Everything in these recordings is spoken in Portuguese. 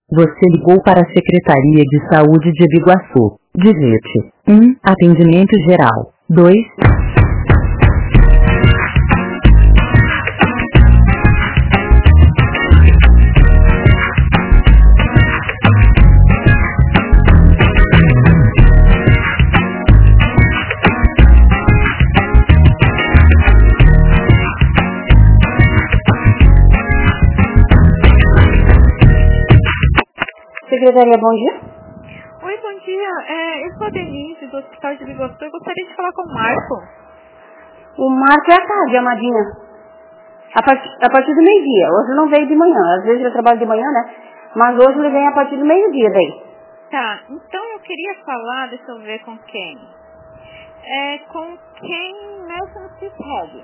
Você ligou para a Secretaria de Saúde de Biguaçu. Digite 1. Atendimento geral. 2. Secretaria, bom dia. Oi, bom dia. Eu sou a Denise, do Hospital de Biguaçu. Eu gostaria de falar com o Marco. O Marco é à tarde, amadinha. A partir do meio-dia. Hoje não veio de manhã. Às vezes eu trabalho de manhã, né? Mas hoje ele vem a partir do meio-dia daí. Tá, então eu queria falar, deixa eu ver com quem. Com quem mexe no CISREG.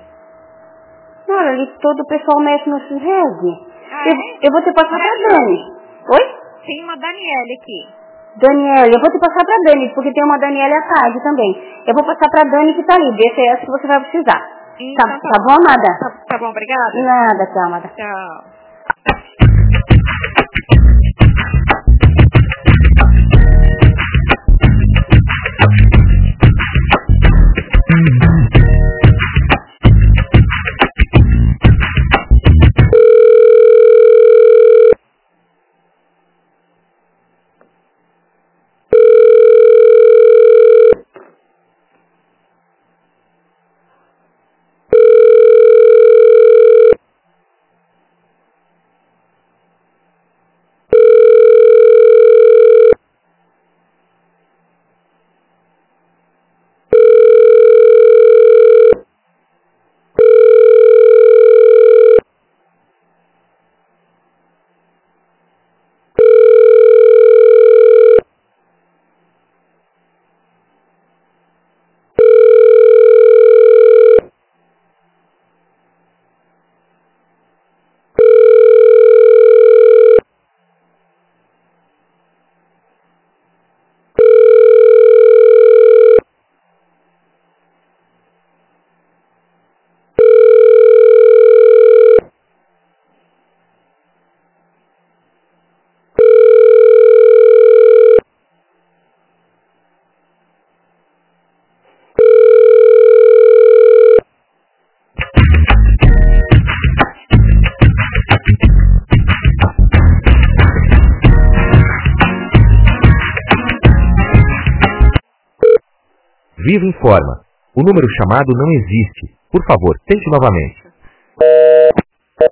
Olha, ali todo o pessoal mexe no CISREG. Eu vou te passar pra Dani. Oi? Tem uma Daniele aqui. Daniela, eu vou te passar pra Dani, porque tem uma Daniela à tarde também. Eu vou passar pra Dani que tá ali, ver se é essa que você vai precisar. Então, tá bom, amada? Tá bom, obrigada. Nada, tchau, amada. Tchau. Vivo informa. O número chamado não existe. Por favor, tente novamente.